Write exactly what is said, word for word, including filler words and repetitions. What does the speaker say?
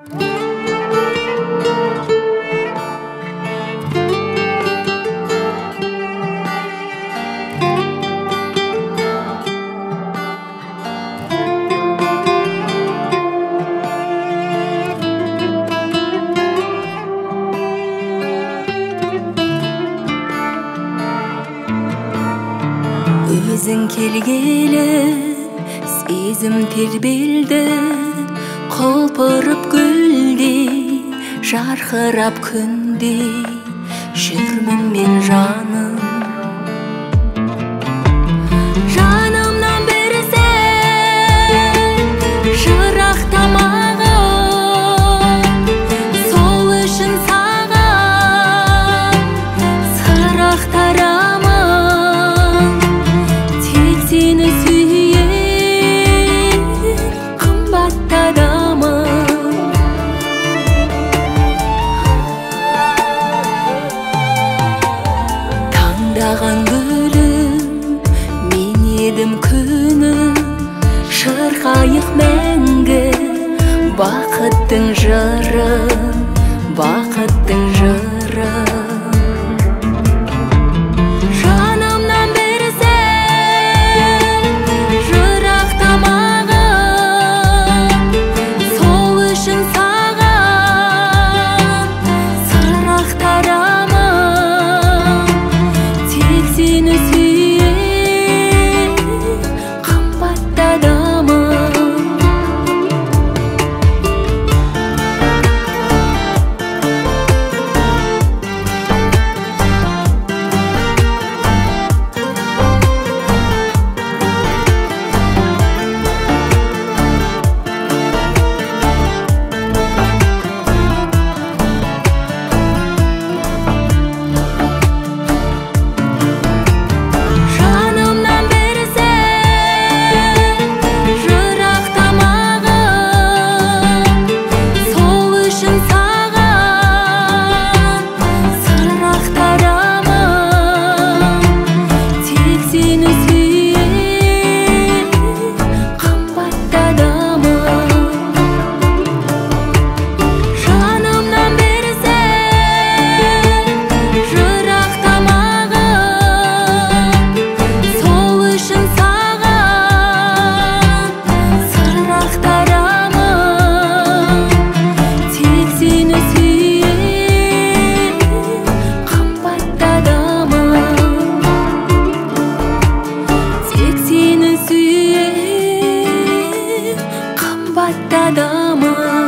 Өзің келгелі сезім тербелді, құлпырып гүлдей, жарқырап күндей жүрмін мен жаным. Жанымнан бір сен жырақтамаған, сол үшін саған сырақтарамын. Сені сүйер қымбатты адамым. Таңдаған гүлім мен едім күнім, шырқайық мәңгі бақыттың жырын, бақыттың жырын. Adamım.